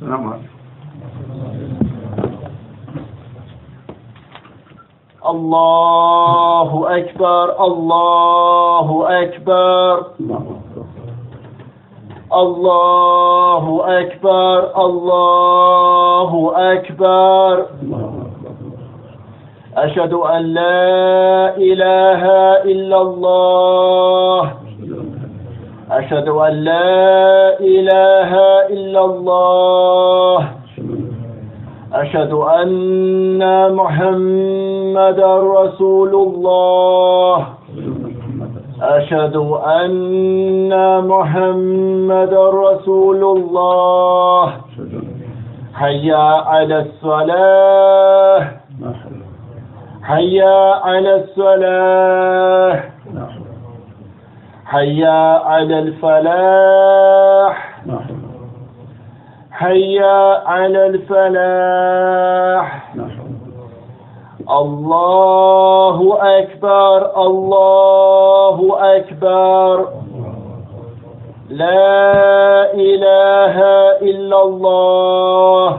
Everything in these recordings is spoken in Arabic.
namaz. Allahu Ekber, Allahu Ekber. Allahu Ekber, Allahu Ekber. Eşhedü en la ilahe illallah. Eşhedü en la ilahe illallah. Eşhedü enne Muhammeden Resulullah. Eşhedü enne Muhammeden Resulullah. Hayya alessalah. Hayya alessalah. Hayya alelfelah. Hayya alelfelah. Allahu Ekber, Allahu Ekber. La ilahe illallah.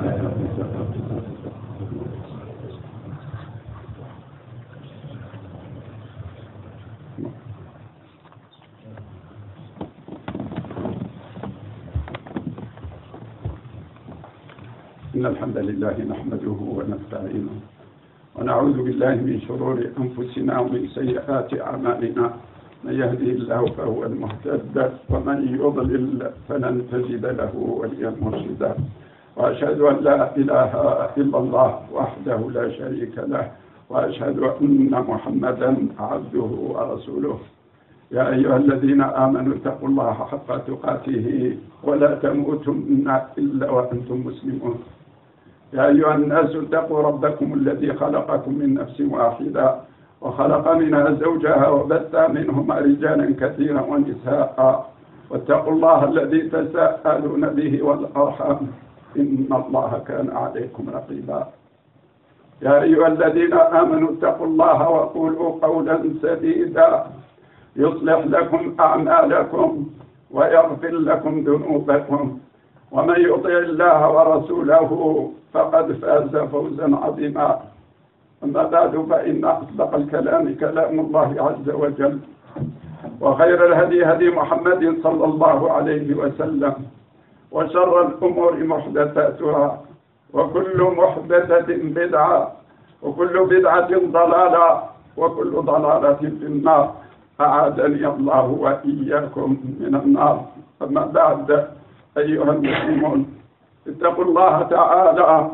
إن الحمد لله نحمده ونستعينه ونعوذ بالله من شرور أنفسنا ومن سيئات أعمالنا. من يهدي الله فهو المهتد ومن يضلل فلن تجد له وليا مرشدا. وأشهد أن لا إله إلا الله وحده لا شريك له وأشهد أن محمدا عبده ورسوله. يا أيها الذين آمنوا اتقوا الله حق تقاته ولا تموتن إلا وأنتم مسلمون. يا أيها الناس اتقوا ربكم الذي خلقكم من نفس واحدة وخلق منها زوجها وبث منهما رجالا كثيرا ونساء واتقوا الله الذي تساءلون به والأرحام إن الله كان عليكم رقيبا. يا أيها الذين آمنوا اتقوا الله وقولوا قولا سديدا يصلح لكم أعمالكم ويغفر لكم ذنوبكم ومن يطع الله ورسوله فقد فاز فوزا عظيما. أما بعد فإن أصدق الكلام كلام الله عز وجل وخير الهدي هدي محمد صلى الله عليه وسلم وشر الأمور محدثاتها وكل محدثة بدعة وكل بدعة ضلالة وكل ضلالة في النار. أعاذني الله وإياكم من النار. أما بعد أيها المسلمون اتقوا الله تعالى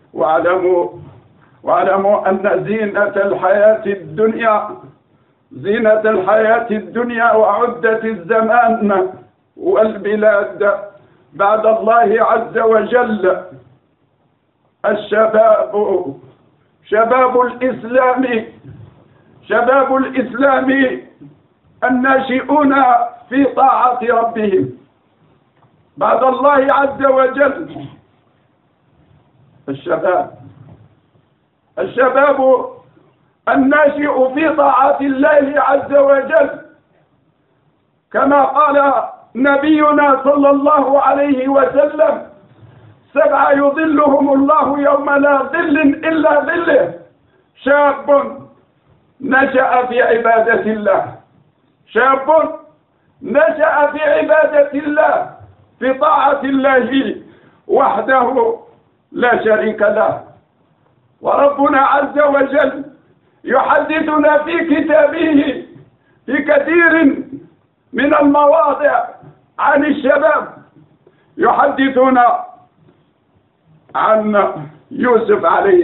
واعلموا أن زينة الحياة الدنيا وعدة الزمان والبلاد بعد الله عز وجل شباب الإسلام الناشئون في طاعة ربهم بعد الله عز وجل. الشباب الناشئ في طاعة الله عز وجل كما قال نبينا صلى الله عليه وسلم: 7 يظلهم الله يوم لا ظل إلا ظله: شاب نشأ في عبادة الله، شاب نشأ في عبادة الله في طاعة الله وحده لا شريك له. وربنا عز وجل يحدثنا في كتابه في كثير من المواضع عن الشباب. يحدثنا عن يوسف عليه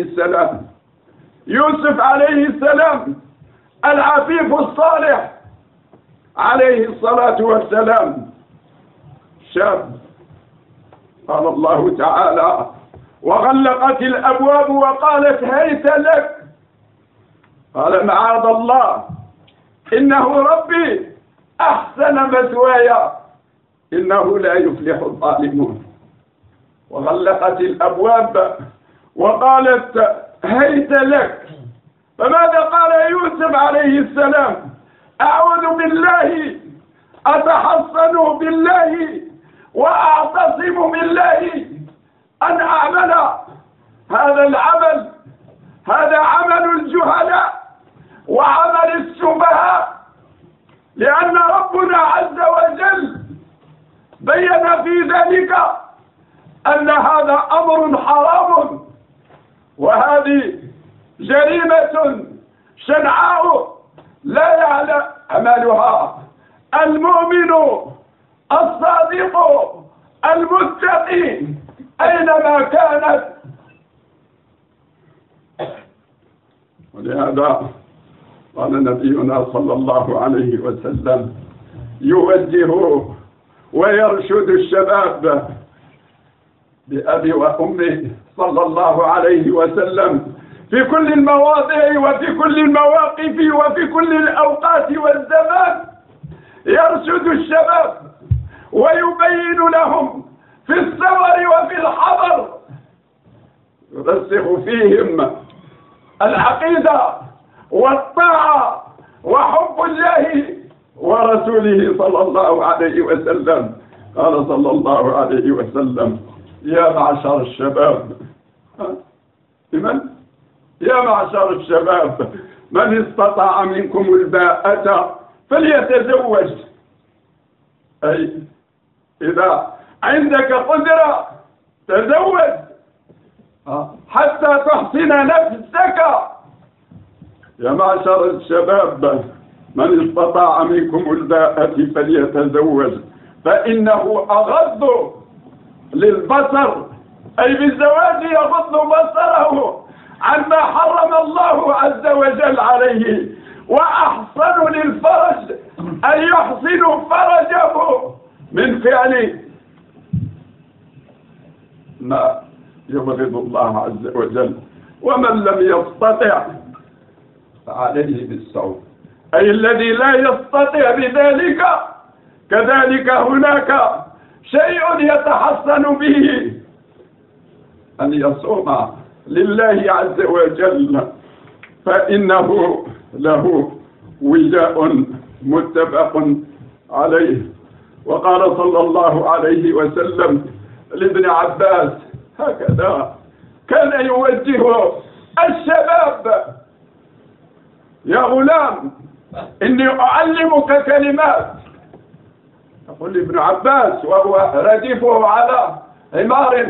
السلام العفيف الصالح عليه الصلاة والسلام، شاب. قال الله تعالى: وغلقت الأبواب وقالت هيت لك. قال: معاذ الله، إنه ربي أحسن مثواي إنه لا يفلح الظالمون. وغلقت الأبواب وقالت هيت لك. فماذا قال يوسف عليه السلام؟ أعوذ بالله، أتحصن بالله وأعتصم بالله أن أعمل هذا العمل. هذا عمل الجهلاء وعمل السفهاء، لأن ربنا عز وجل بين في ذلك أن هذا أمر حرام، وهذه جريمة شنعاء لا يعملها المؤمن الصادق المتقي أينما كانت. ولهذا قال نبينا صلى الله عليه وسلم يوجه ويرشد الشباب بأبي وأمي صلى الله عليه وسلم في كل المواضع وفي كل المواقف وفي كل الأوقات والزمان. يرشد الشباب ويبين لهم في السفر وفي الحضر، يرسخ فيهم العقيدة والطاعة وحب الله ورسوله صلى الله عليه وسلم. قال صلى الله عليه وسلم: يا معشر الشباب، لمن؟ يا معشر الشباب، من استطاع منكم الباءة فليتزوج. أي إذا عندك قدرة تزوج حتى تحسن نفسك. يا معشر الشباب، من استطاع منكم الباءة فليتزوج فإنه أغض للبصر، أي بالزواج يغض بصره عما حرم الله عز وجل عليه، وأحسن للفرج أن يحسن فرجه من فعل ما يبغض الله عز وجل. ومن لم يستطع فعليه بالصوم، أي الذي لا يستطيع بذلك كذلك هناك شيء يتحسن به، أن يصوم لله عز وجل، فإنه له وجاء متفق عليه. وقال صلى الله عليه وسلم لابن عباس هكذا كان يوجه الشباب: يا غلام إني أعلمك كلمات. يقول ابن عباس وهو رديفه على حمار: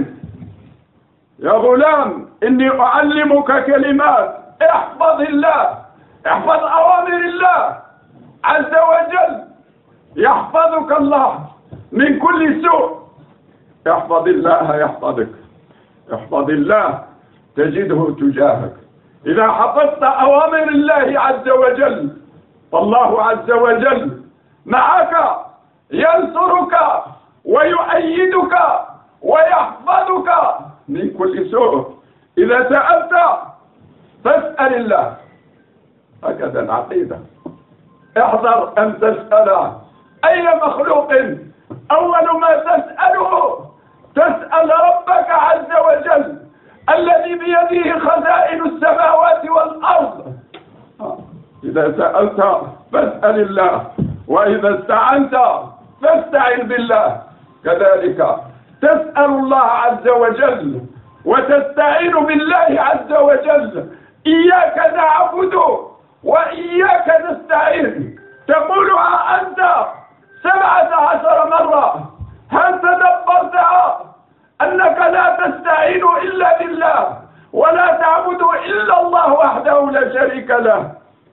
يا غلام إني أعلمك كلمات، احفظ الله، احفظ أوامر الله عز وجل يحفظك الله من كل سوء. احفظ الله يحفظك، احفظ الله تجده تجاهك. إذا حفظت أوامر الله عز وجل فالله عز وجل معك، ينصرك ويؤيدك ويحفظك من كل سوء. إذا سألت فاسأل الله، هكذا العقيدة. احذر أن تسأل أي مخلوق، أول ما تسأله تسأل ربك عز وجل الذي بيده خزائن السماوات والأرض. إذا سألت فاسأل الله، وإذا استعنت فاستعن بالله. كذلك تسأل الله عز وجل وتستعين بالله عز وجل. إياك نعبد وإياك نستعين تقولها أنت 17 مرة. هل تدبرتها أنك لا تستعين إلا بالله ولا تعبد إلا الله وحده لا شريك له؟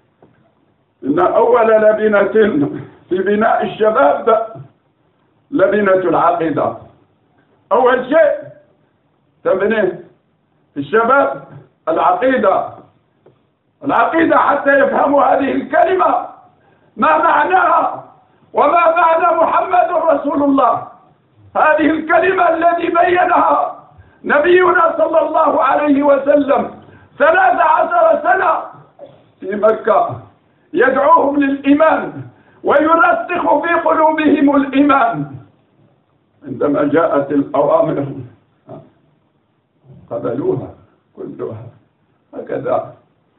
إن أول لبنة في بناء الشباب لبنة العقيدة. أول شيء تبنيه في الشباب العقيدة. العقيدة حتى يفهموا هذه الكلمة ما معناها وما معنى محمد رسول الله. هذه الكلمة التي بينها نبينا صلى الله عليه وسلم 13 سنة في مكة يدعوهم للإيمان ويرسخ في قلوبهم الإيمان. عندما جاءت الأوامر قبلوها كلها هكذا.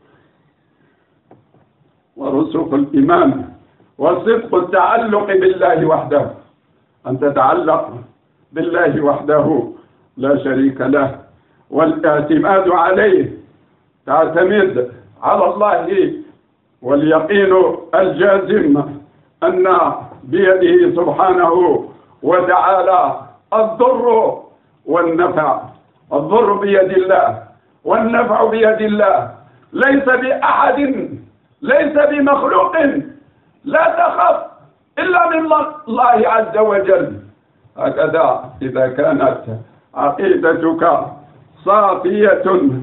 ورسوخ الإيمان وصدق التعلق بالله وحده، أن تتعلق بالله وحده لا شريك له، والاعتماد عليه، تعتمد على الله، واليقين الجازم أن بيده سبحانه وتعالى الضر والنفع. الضر بيد الله والنفع بيد الله، ليس بأحد، ليس بمخلوق. لا تخف إلا من الله عز وجل. هكذا إذا كانت عقيدتك صافية.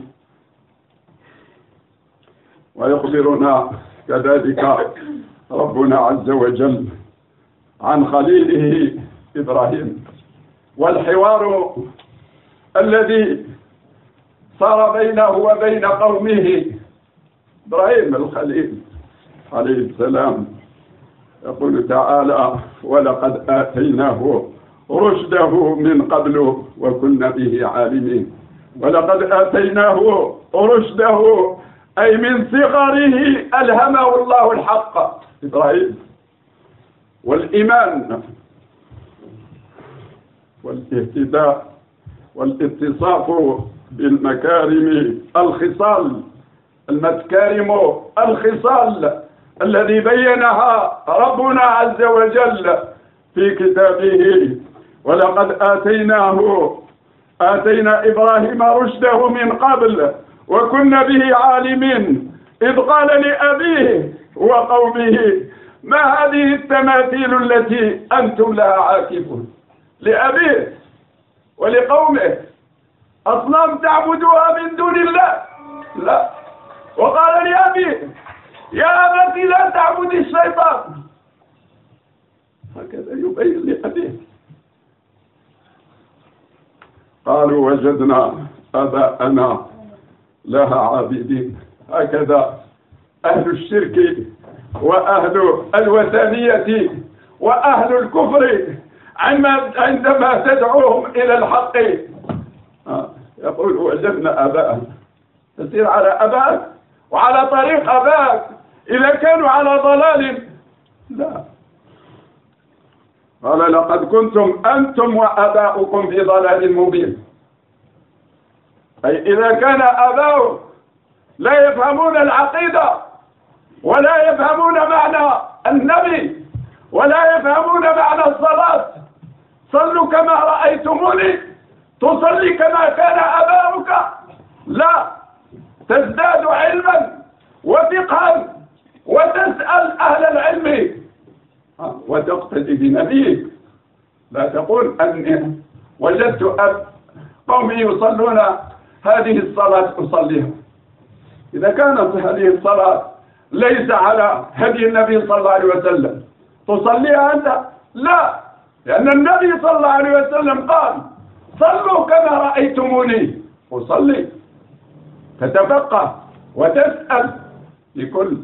ويخبرنا كذلك ربنا عز وجل عن خليله إبراهيم، والحوار الذي صار بينه وبين قومه. إبراهيم الخليل عليه السلام يقول تعالى: ولقد آتيناه رشده من قبل وكنا به عالمين. ولقد آتيناه رشده أي من صغره ألهمه الله الحق إبراهيم، والإيمان والاهتداء والاتصاف بالمكارم الخصال، المكارم الخصال الذي بينها ربنا عز وجل في كتابه. ولقد آتينا إبراهيم رشده من قبل وكنا به عالمين، إذ قال لأبيه وقومه: ما هذه التماثيل التي أنتم لها عاكفون؟ لأبيه ولقومه: أصنام تعبدوها من دون الله؟ لا. وقال لأبيه: يا أبت لا تعبد الشيطان. هكذا يبين لأبيه. قالوا: وجدنا آباءنا لها عابدين. هكذا أهل الشرك وأهل الوثنية وأهل الكفر عندما تدعوهم إلى الحق يقول: وجدنا آباءنا. تسير على أباك وعلى طريق أباك إذا كانوا على ضلال. لا. قال: لقد كنتم أنتم وآباؤكم في ضلال مبين. أي إذا كان آباؤهم لا يفهمون العقيدة ولا يفهمون معنى النبي ولا يفهمون معنى الصلاة، صلوا كما رأيتموني تصلي كما كان آباؤك. لا، تزداد علما وفقها وتسأل أهل العلم وتقتدي بنبيك. لا تقول أني وجدت قومي يصلون هذه الصلاة أصليها. إذا كانت هذه الصلاة ليس على هدي النبي صلى الله عليه وسلم تصليها أنت؟ لا، لأن النبي صلى الله عليه وسلم قال: صلوا كما رأيتموني أصلي. تتفقه وتسأل لكل.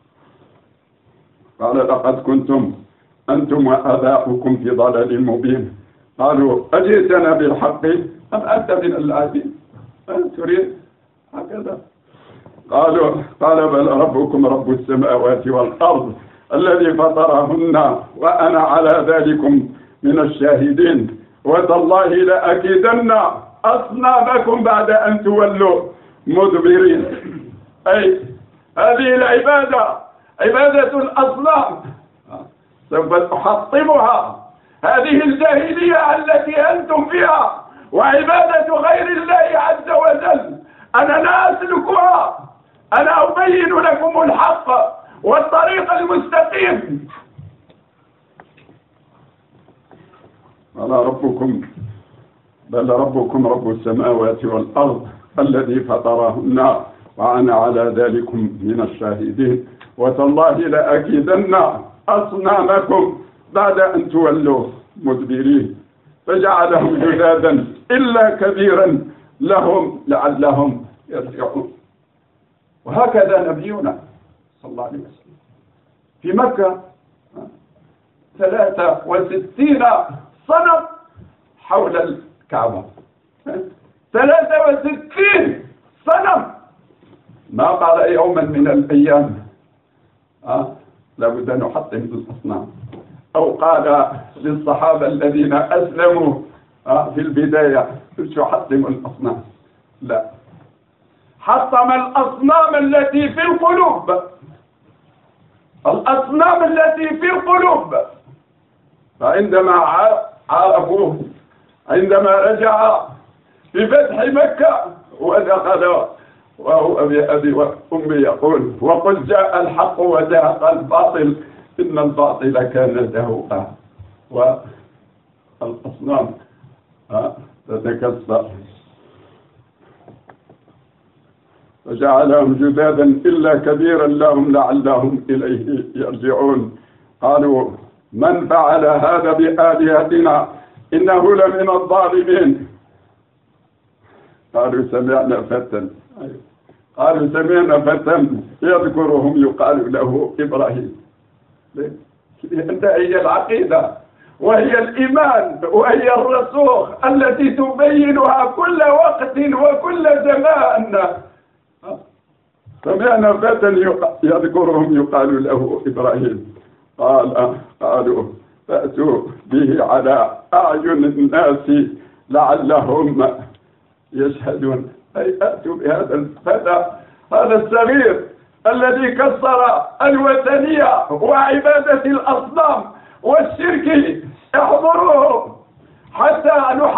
قال: لقد كنتم أنتم وآباؤكم في ضلال مبين. قالوا: أجئتنا بالحق أم أنت من اللاعبين؟ تريد هكذا؟ قال: بل ربكم رب السماوات والأرض الذي فطرهن وأنا على ذلكم من الشاهدين، وتالله لأكيدن أصنامكم بعد أن تولوا مدبرين. أي هذه العبادة عبادة الأصنام سوف تحطمها، هذه الجاهلية التي أنتم فيها وعبادة غير الله عز وجل أنا لا أسلكها، أنا أبين لكم الحق والطريق المستقيم. قال: ربكم بل ربكم رب السماوات والأرض الذي فطرهن وأنا على ذلكم من الشاهدين، وتالله لأكيدن أصنامكم بعد أن تولوا مدبرين. فجعلهم جذاذا إلا كبيرا لهم لعلهم يرجعون. وهكذا نبينا صلى الله عليه وسلم في مكة 63 صنم حول الكعبة. 63 صنم. ما قال يوما من الأيام لابد أن نحطم الأصنام، أو قال للصحابة الذين أسلموا في البداية مش يحطم الأصنام، لا، حطم الأصنام التي في القلوب، الأصنام التي في القلوب. فعندما عرفوه، عندما رجع في فتح مكة ودخل وهو بأبي وأمي يقول: وقل جاء الحق وزهق الباطل إن الباطل كان زهوقا. والأصنام تتكسر، فجعلهم جذاذا إلا كبيرا لهم لعلهم إليه يرجعون. قالوا: من فعل هذا بآلهتنا إنه لمن الظالمين. قالوا: سمعنا فتى، قالوا: سمعنا فتى يذكرهم يقال له إبراهيم. لأن هي العقيدة وهي الإيمان وهي الرسوخ التي تبينها كل وقت وكل زمان. سمعنا فتى يذكرهم يقال له إبراهيم. قالوا: فأتوا به على أعين الناس لعلهم يشهدون. أي أتوا بهذا الفتى، هذا الصغير الذي كسر الوثنية وعبادة الأصنام والشرك، احضروه حتى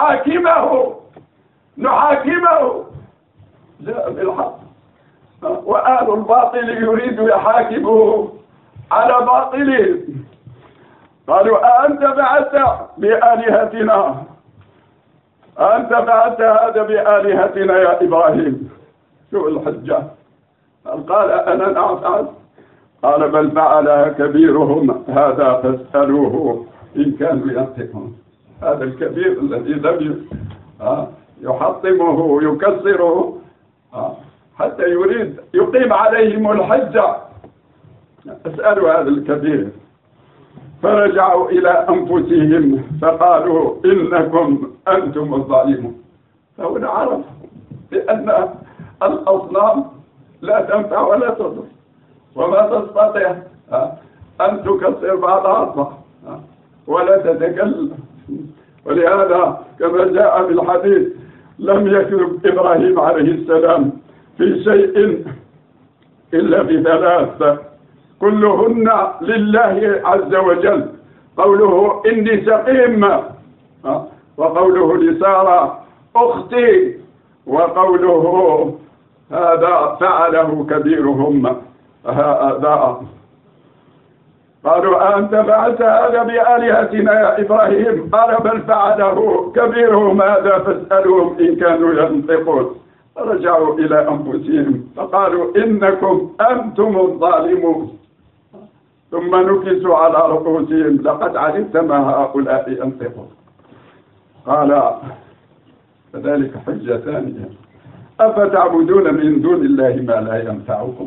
نحاكمه. جاء بالحق، وآل الباطل يريد يحاكمه على باطله. قالوا: أأنت بعثت بآلهتنا، أنت فعلت هذا بآلهتنا يا إبراهيم؟ شو الحجة؟ قال: أنا نعم فعلت. قال: بل فعلها كبيرهم هذا فاسألوه إن كانوا ينطقون. هذا الكبير الذي لم يحطمه ويكسره حتى يريد يقيم عليهم الحجة، اسألوا هذا الكبير. فرجعوا إلى أنفسهم فقالوا: إنكم أنتم الظالمون. فهنا عرف بأن الأصنام لا تنفع ولا تضر، وما تستطيع أن تكسر بعضها البعض ولا تتكلم. ولهذا كما جاء في الحديث: لم يكذب إبراهيم عليه السلام في شيء إلا في ثلاث كلهن لله عز وجل: قوله إني سقيم، وقوله لسارة أختي، وقوله هذا فعله كبيرهم هذا. قالوا: أنت فعلت هذا بآلهتنا يا إبراهيم؟ قال: بل فعله كبيرهم هذا فاسألوهم إن كانوا ينطقون. فرجعوا إلى أنفسهم فقالوا: إنكم أنتم الظالمون. ثم نكسوا على رؤوسهم: لقد علمت ما هؤلاء ينطقون. قال: فذلك حجة ثانية: أفتعبدون من دون الله ما لا ينفعكم؟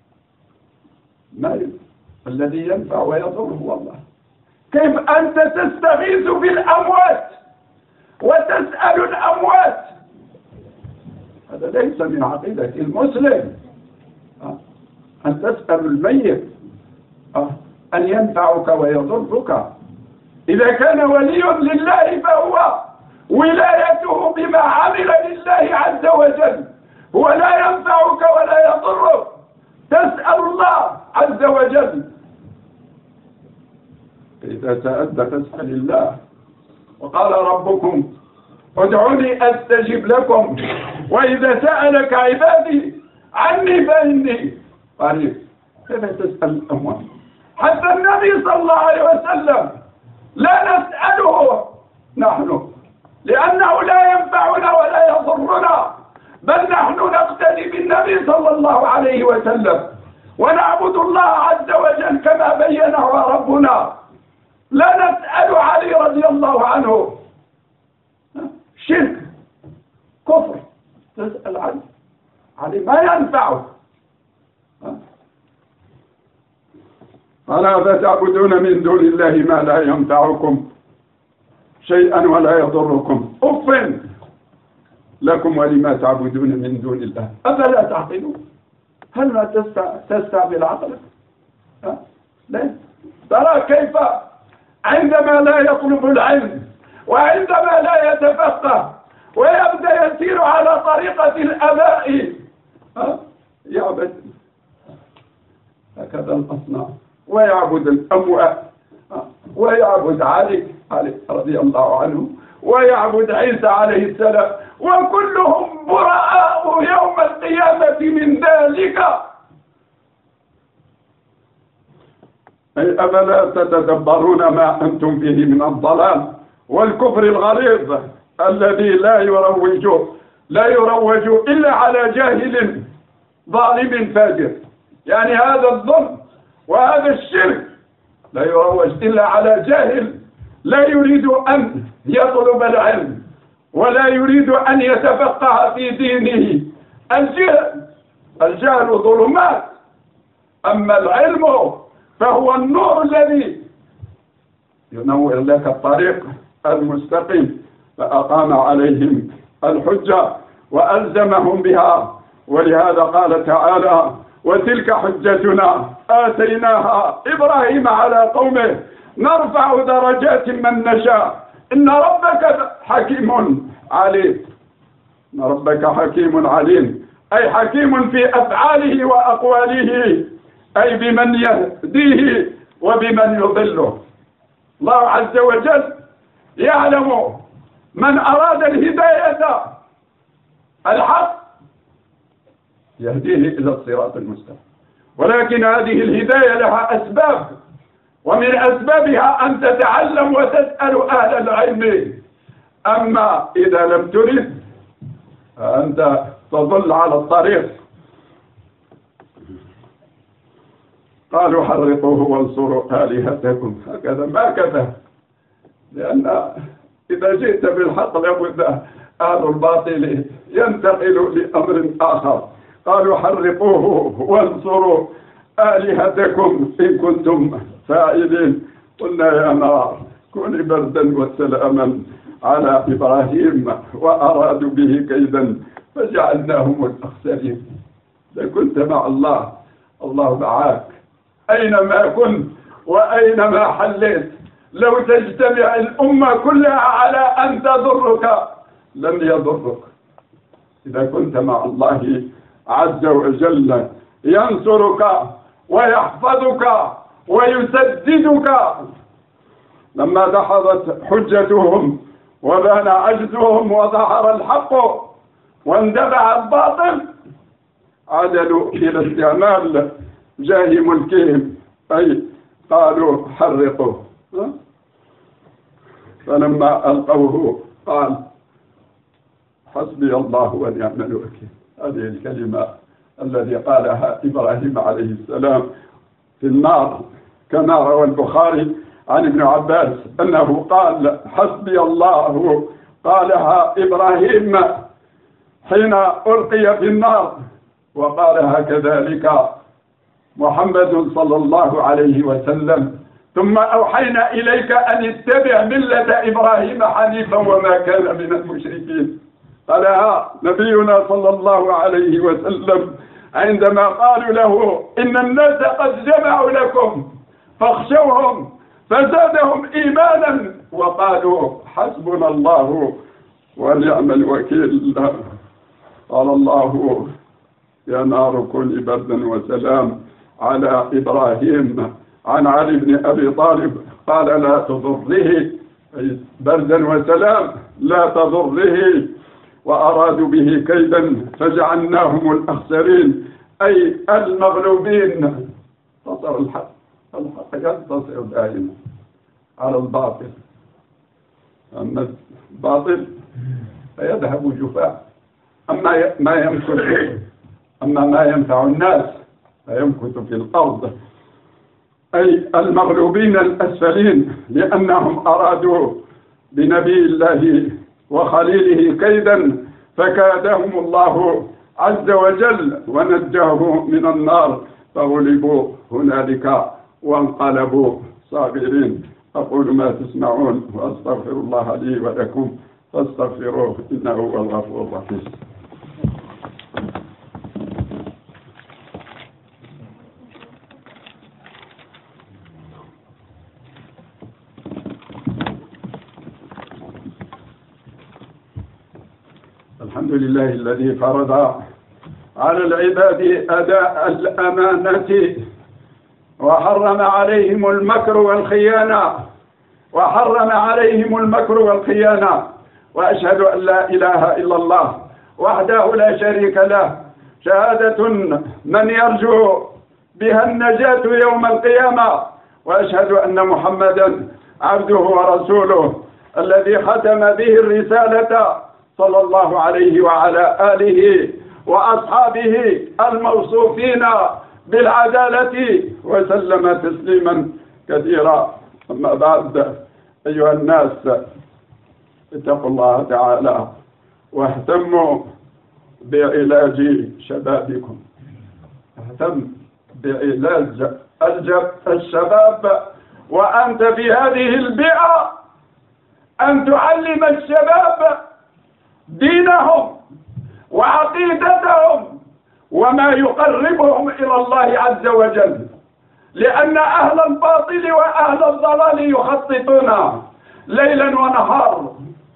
الذي ينفع ويضر هو الله. كيف أنت تستغيث بالأموات وتسأل الأموات؟ هذا ليس من عقيدة المسلم. أن تسأل الميت أن ينفعك ويضرك. إذا كان ولي لله فهو ولايته بما عمل لله عز وجل، هو لا ينفعك ولا يضرك، تسأل الله عز وجل. إذا سألت فاسأل الله. وقال ربكم: ادعوني أستجب لكم، وإذا سألك عبادي عني فإني قريب. كيف تسأل الأموات؟ حتى النبي صلى الله عليه وسلم لا نسأله نحن، لأنه لا ينفعنا ولا يضرنا، بل نحن نقتدي بالنبي صلى الله عليه وسلم ونعبد الله عز وجل كما بينه ربنا. لا نسأل علي رضي الله عنه، شرك كفر. تسأل علي ما ينفعه. قال: أفتعبدون من دون الله ما لا ينفعكم شيئا ولا يضركم أف لكم ولما تعبدون من دون الله أفلا تعقلون؟ هل ما تستعمل عقلك؟ لا. ترى كيف عندما لا يطلب العلم وعندما لا يتفقه ويبدأ يسير على طريقة الآباء يعبد هكذا الأصنام ويعبد الأموات ويعبد علي رضي الله عنه ويعبد عيسى عليه السلام، وكلهم براء يوم القيامة من ذلك. أي أفلا تتدبرون ما أنتم فيه من الضلال والكفر الغليظ الذي لا يروج إلا على جاهل ظالم فاجر. يعني هذا الظلم وهذا الشرك لا يروج إلا على جاهل لا يريد أن يطلب العلم ولا يريد أن يتفقه في دينه. الجهل ظلمات، أما العلم فهو النور الذي ينور لك الطريق المستقيم. فأقام عليهم الحجة وألزمهم بها، ولهذا قال تعالى: وتلك حجتنا آتيناها إبراهيم على قومه نرفع درجات من نشاء إن ربك حكيم عليم. إن ربك حكيم عليم، أي حكيم في أفعاله وأقواله، أي بمن يهديه وبمن يضله. الله عز وجل يعلم من أراد الهداية الحق يهديه إلى الصراط المستقيم، ولكن هذه الهداية لها أسباب، ومن أسبابها أن تتعلم وتسأل أهل العلم. أما إذا لم ترد فأنت تضل على الطريق. قالوا حرقوه وانصروا آلهتكم، هكذا ما كتب، لأن إذا جئت بالحق لابد أهل الباطل ينتقل لأمر آخر. قالوا حرقوه وانصروا آلهتكم إن كنتم فاعلين. قلنا يا نار كوني بردا وسلاما على إبراهيم وأرادوا به كيدا فجعلناهم الأخسرين. إذا كنت مع الله، الله معك أينما كنت وأينما حليت. لو تجتمع الأمة كلها على أن تضرك لن يضرك. إذا كنت مع الله عز وجل ينصرك ويحفظك ويسددك. لما دحضت حجتهم وبان عجزهم وظهر الحق واندفع الباطل عدلوا إلى استعمال جاه ملكهم، أي قالوا حرقوه. فلما ألقوه قال حسبي الله ونعم الوكيل. هذه الكلمة التي قالها إبراهيم عليه السلام في النار، كما روى البخاري عن ابن عباس أنه قال حسبي الله، قالها إبراهيم حين ألقي في النار، وقالها كذلك محمد صلى الله عليه وسلم: ثم أوحينا إليك أن اتبع ملة إبراهيم حنيفا وما كان من المشركين. قالها نبينا صلى الله عليه وسلم عندما قالوا له: إن الناس قد جمعوا لكم فاخشوهم فزادهم إيمانا وقالوا حسبنا الله ونعم الوكيل. قال الله: يا نار كوني بردا وسلام على إبراهيم. عن علي بن أبي طالب قال: لا تضره، أي بردا وسلام لا تضره، وأرادوا به كيدا فجعلناهم الأخسرين، أي المغلوبين. انتصر الحق، الحق ينتصر دائما على الباطل، أما الباطل فيذهب جفاء. أما ما ينفع الناس فيمكث في الأرض، أي المغلوبين الأسفلين، لأنهم أرادوا بنبي الله وخليله كيدا فكادهم الله عز وجل ونجاه من النار، فغلبوا هنالك وانقلبوا صاغرين. أقول ما تسمعون وأستغفر الله لي ولكم فاستغفروه إنه هو الغفور الرحيم. الحمد لله الذي فرض على العباد أداء الأمانة وحرم عليهم المكر والخيانة وأشهد أن لا إله إلا الله وحده لا شريك له شهادة من يرجو بها النجاة يوم القيامة، وأشهد أن محمدا عبده ورسوله الذي ختم به الرسالة صلى الله عليه وعلى آله وأصحابه الموصوفين بالعدالة وسلم تسليما كثيرا. أما بعد، أيها الناس، اتقوا الله تعالى واهتموا بعلاج شبابكم. اهتم بعلاج الشباب وأنت في هذه البيئة، أن تعلم الشباب دينهم وعقيدتهم وما يقربهم إلى الله عز وجل، لأن أهل الباطل وأهل الضلال يخططون ليلا ونهارا.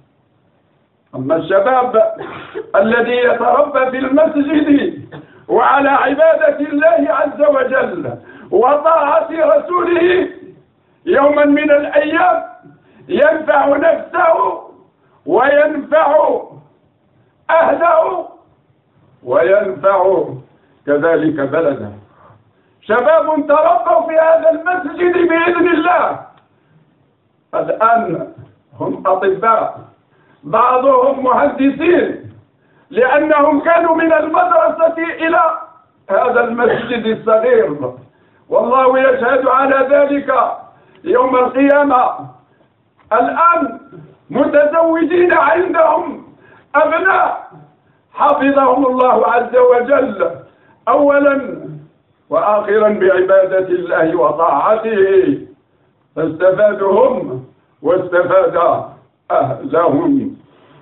أما الشباب الذي يتربى في المسجد وعلى عبادة الله عز وجل وطاعة رسوله، يوما من الأيام ينفع نفسه وينفع أهله وينفع كذلك بلده. شباب تربوا في هذا المسجد بإذن الله الآن هم أطباء، بعضهم مهندسين، لأنهم كانوا من المدرسة إلى هذا المسجد الصغير، والله يشهد على ذلك يوم القيامة. الآن متزوجين عندهم أبناء حفظهم الله عز وجل أولا وآخرا بعبادة الله وطاعته، فاستفادوا هم واستفاد أهلهم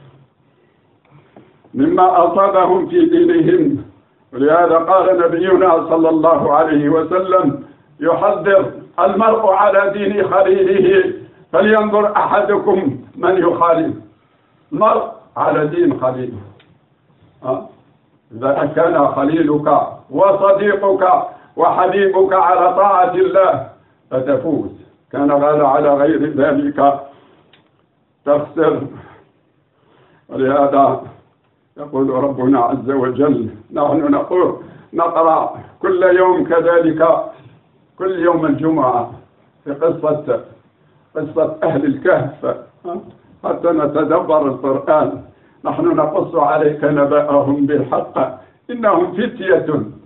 مما أصابهم في دينهم. ولهذا قال نبينا صلى الله عليه وسلم: يحذر المرء على دين خليله فلينظر أحدكم من يخالف. المرء على دين خليله. إذا كان خليلك وصديقك وحبيبك على طاعة الله فتفوز، كان على غير ذلك تخسر. ولهذا يقول ربنا عز وجل: نحن نقرأ كل يوم كذلك، كل يوم الجمعة، في قصة أهل الكهف حتى نتدبر القرآن. نحن نقص عليك نبأهم بالحق إنهم فتية،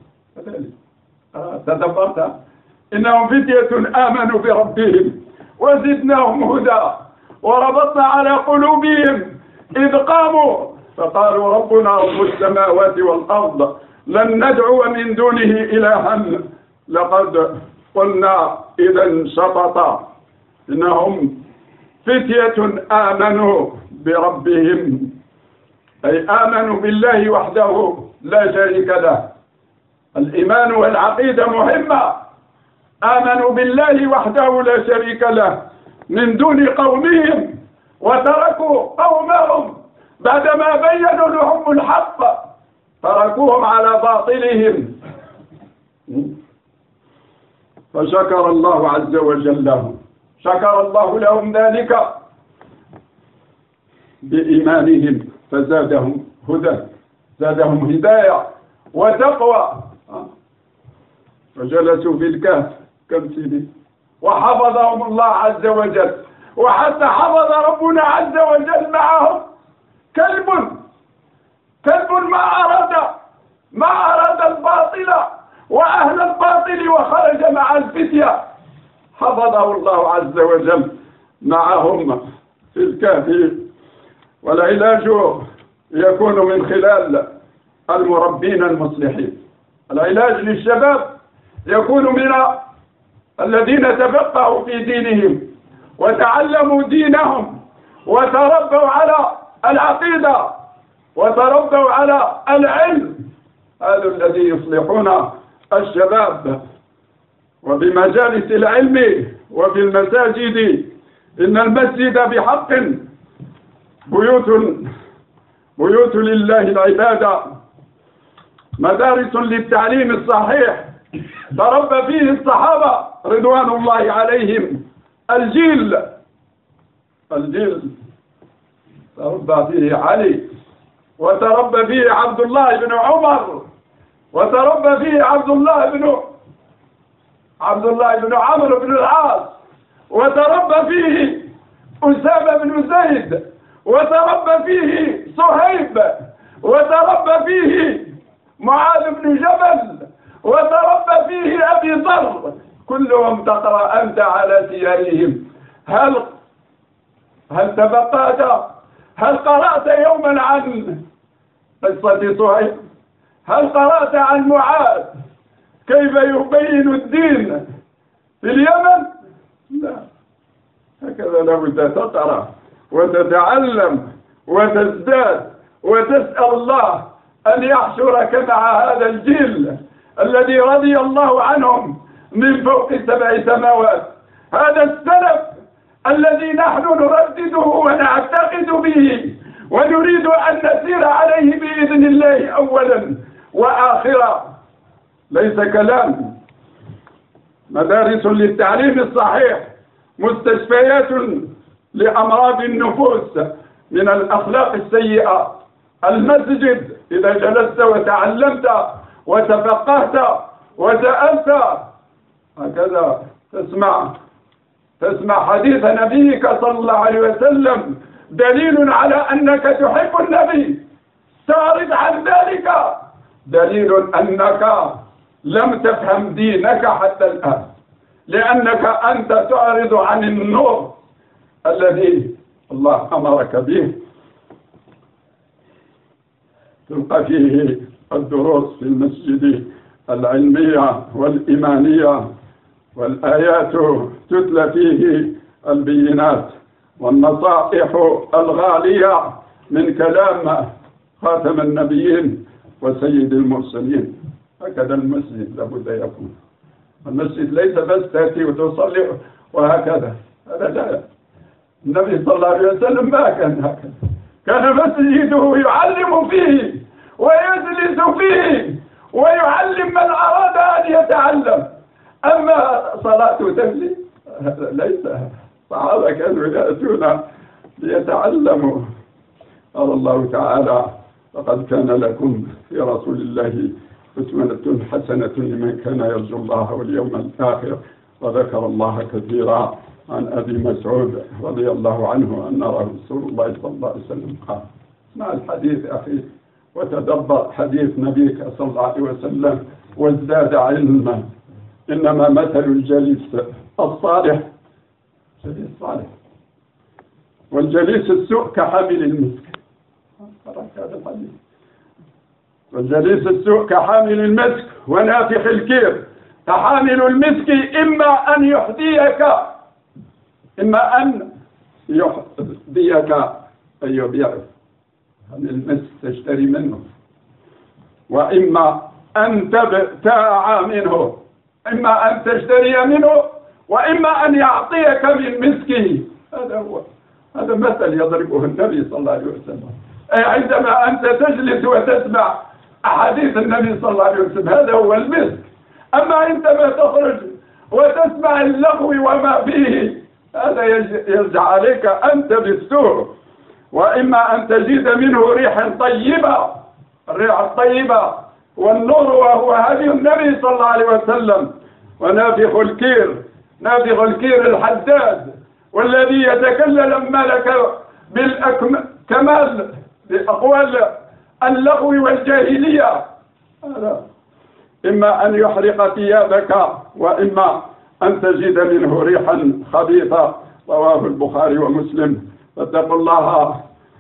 تدبرت؟ إنهم فتية آمنوا بربهم وزدناهم هدى وربطنا على قلوبهم إذ قاموا فقالوا ربنا رب السماوات والأرض لن ندعو من دونه إلها لقد قلنا إذا شططا. إنهم فتية آمنوا بربهم، أي آمنوا بالله وحده لا شريك له. الإيمان والعقيدة مهمة. آمنوا بالله وحده لا شريك له من دون قومهم، وتركوا قومهم بعدما بينوا لهم الحق، تركوهم على باطلهم، فشكر الله عز وجل لهم. شكر الله لهم ذلك بإيمانهم فزادهم هدى، زادهم هداية وتقوى. وجلسوا في الكهف كم سنة وحفظهم الله عز وجل، وحتى حفظ ربنا عز وجل معهم كلب ما أراد الباطل وأهل الباطل وخرج مع الفتية، حفظه الله عز وجل معهم في الكهف. والعلاج يكون من خلال المربين المصلحين. العلاج للشباب يكون من الذين تفقهوا في دينهم وتعلموا دينهم وتربوا على العقيدة وتربوا على العلم، هذا الذي يصلحون الشباب. وبمجالس العلم وفي المساجد، إن المسجد بحق بيوت بيوت لله العبادة، مدارس للتعليم الصحيح تربى فيه الصحابة رضوان الله عليهم. الجيل تربى فيه علي، وتربى فيه عبد الله بن عمر، وتربى فيه عبد الله بن عمرو بن العاص، وتربى فيه أسامة بن زيد، وتربى فيه صهيب، وتربى فيه معاذ بن جبل، وتربى فيه أبي ذر. كلهم تقرأ أنت على سيرهم. هل تبقات؟ هل قرأت يوما عن قصة صهيب؟ هل قرأت عن معاذ كيف يبين الدين في اليمن؟ لا. هكذا لابد تقرأ وتتعلم وتزداد وتسأل الله أن يحشرك مع هذا الجيل الذي رضي الله عنهم من فوق 7 سماوات. هذا السلف الذي نحن نردده ونعتقد به ونريد أن نسير عليه بإذن الله أولا وآخرا، ليس كلام. مدارس للتعليم الصحيح، مستشفيات لأمراض النفوس من الأخلاق السيئة، المسجد إذا جلست وتعلمت وتفقهت وسألت هكذا تسمع حديث نبيك صلى الله عليه وسلم دليل على أنك تحب النبي، تعرض عن ذلك دليل أنك لم تفهم دينك حتى الآن، لأنك أنت تعرض عن النور الذي الله أمرك به. تلقى فيه الدروس في المسجد العلمية والإيمانية، والآيات تتلى فيه البينات والنصائح الغالية من كلام خاتم النبيين وسيد المرسلين. هكذا المسجد لابد يكون. المسجد ليس بس تأتي وتصلي وهكذا، هذا لا. النبي صلى الله عليه وسلم ما كان هكذا، كان مسجده يعلم فيه ويجلس فيه ويعلم من أراد أن يتعلم. أما صلاة تملي هذا ليس. الصحابة كانوا يأتون ليتعلموا. قال الله تعالى: لقد كان لكم في رسول الله أسوة حسنة لمن كان يرجو الله واليوم الآخر، وذكر الله كثيرا. عن أبي مسعود رضي الله عنه أن رسول الله صلى الله عليه وسلم قال: اسمع الحديث أخي وتدبر حديث نبيك صلى الله عليه وسلم وازداد علما. إنما مثل الجليس الصالح جليس صالح والجليس السوء كحامل المسك. هذا الحديث. والجليس السوء كحامل المسك ونافخ الكير. فحامل المسك إما أن يحذيك أن يبيعك المسك تشتري منه، وإما أن تبتاع منه، إما أن تشتري منه وإما أن يعطيك من مسكه. هذا هو، هذا مثل يضربه النبي صلى الله عليه وسلم. أي عندما أنت تجلس وتسمع أحاديث النبي صلى الله عليه وسلم هذا هو المسك. أما عندما تخرج وتسمع اللغو وما فيه هذا يرجع عليك أنت بالسوء. وإما أن تجد منه ريحا طيبة، الريح الطيبة والنور وهو هدي النبي صلى الله عليه وسلم. ونافخ الكير، نافخ الكير الحداد والذي يتكلم ملك بالكمال بأقوال اللغو والجاهلية. هذا إما أن يحرق ثيابك وإما أن تجد منه ريحا خبيثة. رواه البخاري ومسلم. فاتقوا الله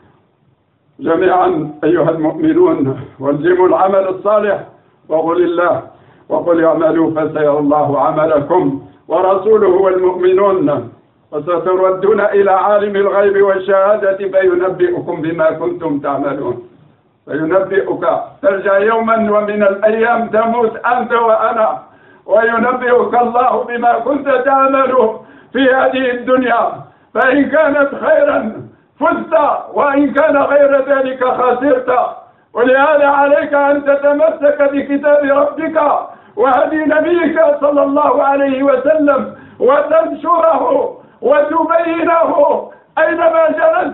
جميعا أيها المؤمنون والزموا العمل الصالح وقل الله وقل اعملوا فسيرى الله عملكم ورسوله والمؤمنون وستردون إلى عالم الغيب والشهادة فينبئكم بما كنتم تعملون. فينبئك، ترجع يوما ومن الأيام تموت أنت وأنا، وينبئك الله بما كنت تعمل في هذه الدنيا. فإن كانت خيرا فزت، وإن كان غير ذلك خسرت. ولهذا عليك أن تتمسك بكتاب ربك وهدي نبيك صلى الله عليه وسلم، وتنشره وتبينه أينما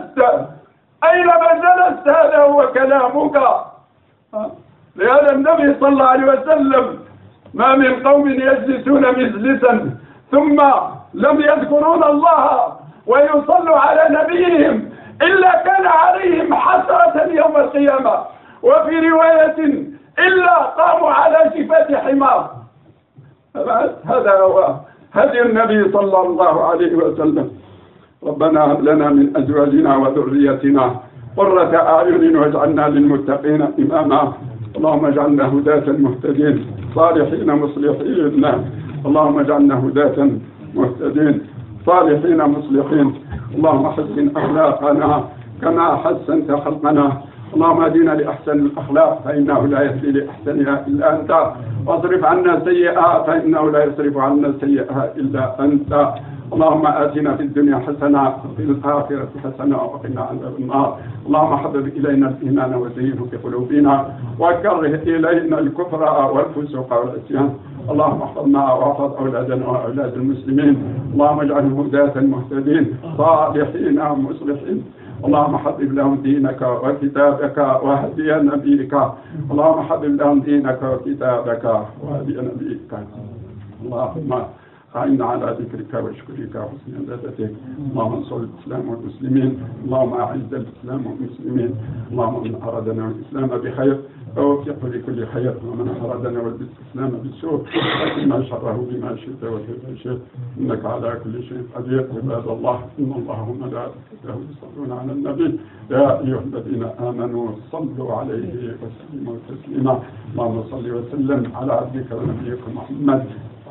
جلست هذا هو كلامك. لهذا النبي صلى الله عليه وسلم: ما من قوم يجلسون مجلسا ثم لم يذكرون الله ويصلوا على نبيهم إلا كان عليهم حسرة يوم القيامة، وفي رواية إلا قاموا على شفاه حمار. هذا هو هدي النبي صلى الله عليه وسلم. ربنا هب لنا من أزواجنا وذريتنا قرة أعين واجعلنا للمتقين إماما. اللهم اجعلنا هداة مهتدين صالحين مصلحين. اللهم اجعلنا هداة مهتدين صالحين مصلحين. اللهم حسن أخلاقنا كما حسنت خلقنا. اللهم اهدنا لأحسن الأخلاق فإنه لا يهدي لأحسنها إلا أنت، واصرف عنا سيئها فإنه لا يصرف عنا سيئها إلا أنت. اللهم آتنا في الدنيا حسنة وفي الآخرة حسنة وقنا عذاب النار. اللهم حبب إلينا الإيمان وزينه في قلوبنا، وكره إلينا الكفر والفسوق والعصيان. اللهم احفظنا واحفظ أولادنا وأولاد المسلمين. اللهم اجعلهم هداة مهتدين صالحين مصلحين. اللهم حبب لهم دينك وكتابك وهدي نبيك. اللهم حبب لهم دينك وكتابك وهدي نبيك. اللهم أعنا على ذكرك وشكرك وحسن عبادتك. اللهم انصر الإسلام والمسلمين. اللهم أعز الإسلام والمسلمين. اللهم من أرادنا والإسلام بخير فوفقه لكل خير، ومن أرادنا والإسلام بالسوء فكما شره بما شئت وكيف شئت، إنك على كل شيء قدير. عباد الله، إن الله وملائكته يصلون على النبي يا أيها الذين آمنوا صلوا عليه وسلموا تسليما. اللهم صل وسلم على عبدك ونبيك محمد.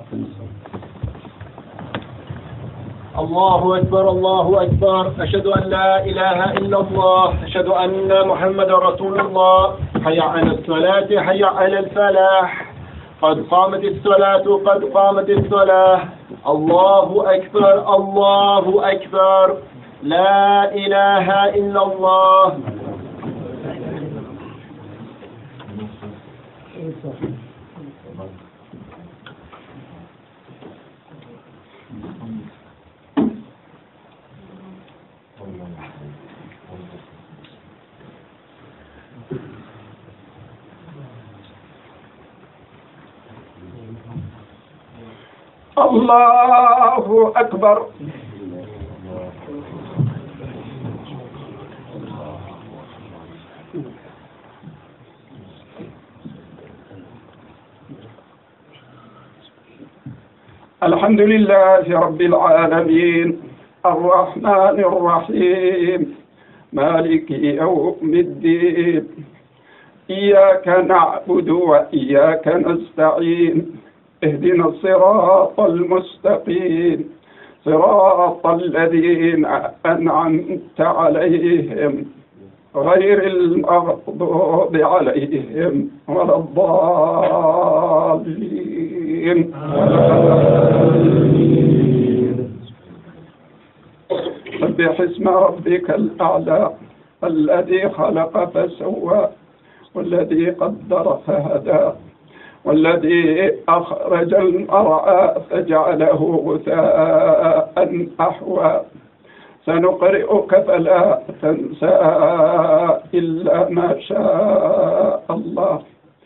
الله أكبر الله أكبر. أشهد أن لا إله إلا الله. أشهد أن محمد رسول الله. حي على الصلاة حي على الفلاح. قد قامت الصلاة قد قامت الصلاة. الله أكبر الله أكبر. لا إله إلا الله. الله أكبر. الحمد لله رب العالمين الرحمن الرحيم مالك يوم الدين. إياك نعبد وإياك نستعين. اهدنا الصراط المستقيم صراط الذين أنعمت عليهم غير المغضوب عليهم ولا الضالين. سبح اسم ربك الأعلى الذي خلق فسوى والذي قدر فهدى والذي أخرج المرعى فجعله غثاء أحوى. سنقرئك فلا تنسى إلا ما شاء الله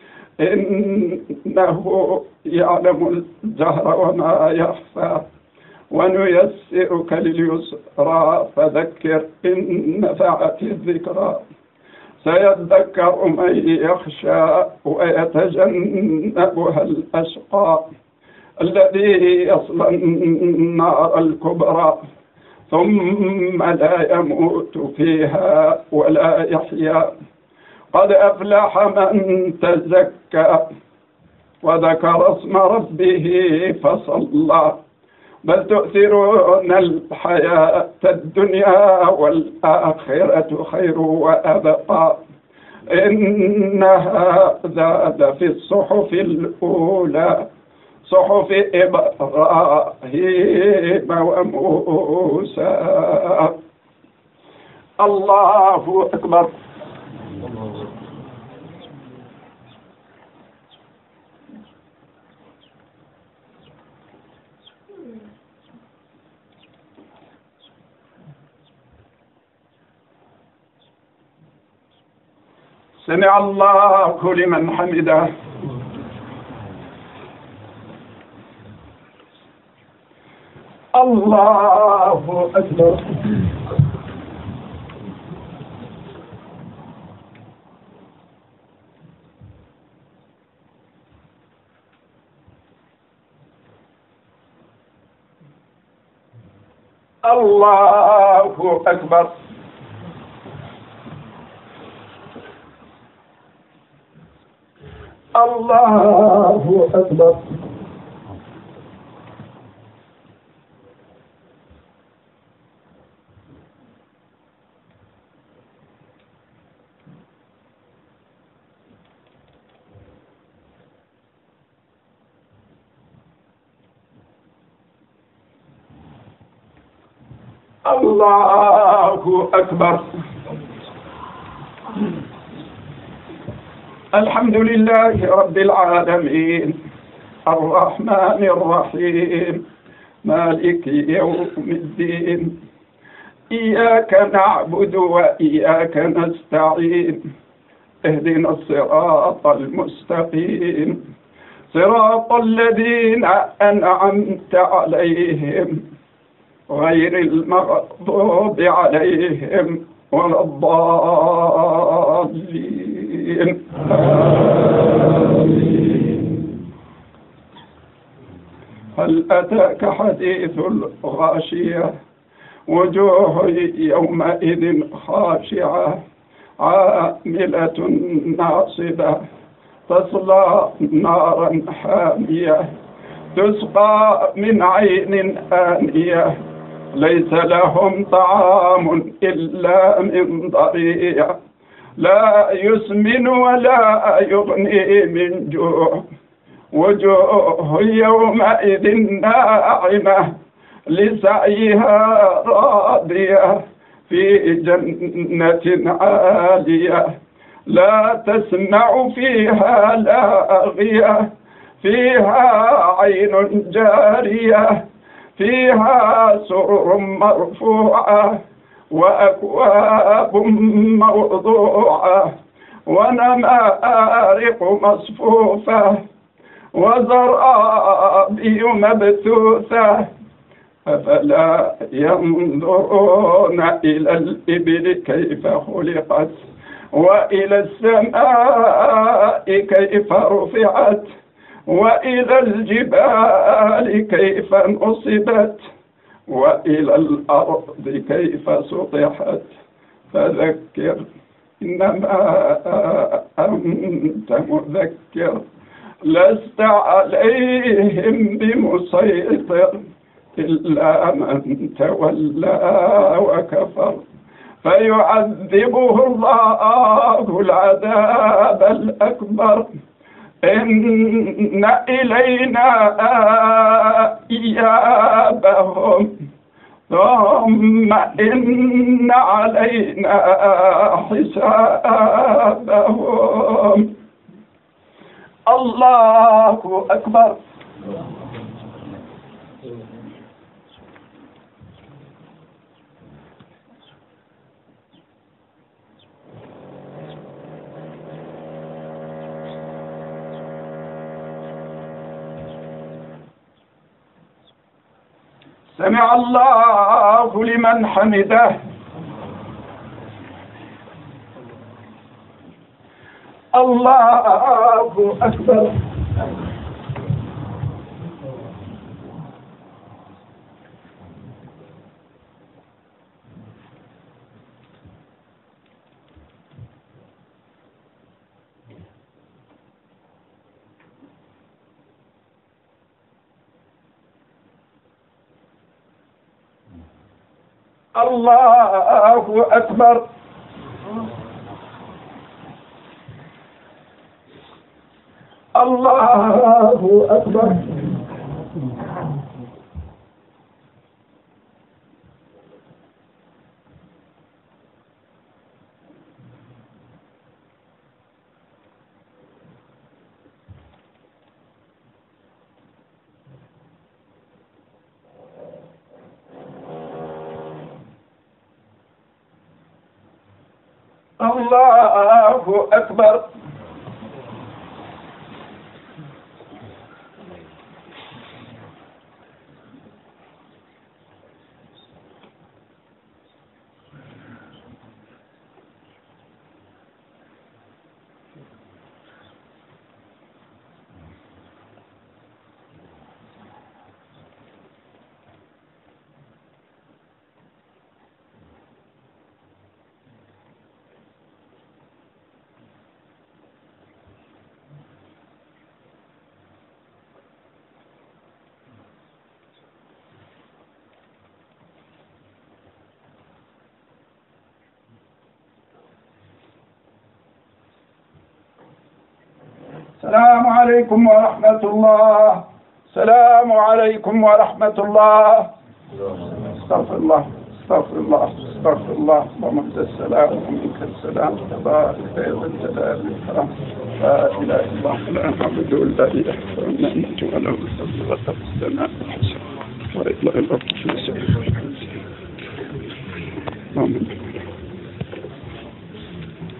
إنه يعلم الجهر وما يخفى. ونيسرك لليسرى فذكر إن نفعت الذكرى. سيذكر من يخشى ويتجنبها الأشقى الذي يصلى النار الكبرى ثم لا يموت فيها ولا يحيا. قد أفلح من تزكى وذكر اسم ربه فصلى. بل تؤثرون الحياة الدنيا والآخرة خير وأبقى. إن هذا في الصحف الأولى صحف إبراهيم وموسى. الله أكبر. سمع الله لمن حمده. الله أكبر. الله أكبر. الله أكبر. الله أكبر. الحمد لله رب العالمين الرحمن الرحيم مالك يوم الدين إياك نعبد وإياك نستعين اهدنا الصراط المستقيم صراط الذين أنعمت عليهم غير المغضوب عليهم ولا الضالين. هل أتاك حديث الغاشية وجوه يومئذ خاشعة عاملة ناصبة تصلى نارا حامية تسقى من عين آنية ليس لهم طعام إلا من ضريع لا يسمن ولا يغني من جوع وجوه يومئذ ناعمة لسعيها راضية في جنة عالية لا تسمع فيها لاغية فيها عين جارية فيها سرر مرفوعة وأكواب موضوعة ونمارق مصفوفة وزرابي مبثوثة أفلا ينظرون إلى الإبل كيف خلقت وإلى السماء كيف رفعت وإلى الجبال كيف نصبت وإلى الأرض كيف سطحت فذكر إنما أنت مذكر لست عليهم بمسيطر إلا من تولى وكفر فيعذبه الله العذاب الأكبر إن إلينا إيابهم ثم إن علينا حسابهم. الله أكبر. سمع الله لمن حمده. الله أكبر. الله أكبر. الله أكبر. الله أكبر. السلام عليكم ورحمة الله. السلام عليكم ورحمة الله. استغفر الله استغفر الله استغفر الله. اللهم انت السلام ومنك السلام تبارك يا ذا الجلال والإكرام. لا إله إلا الله لا نعبد إلا إياه ونعمة وله الحمد وله الثناء الحسن وإلى الأرض في سبيل اللهم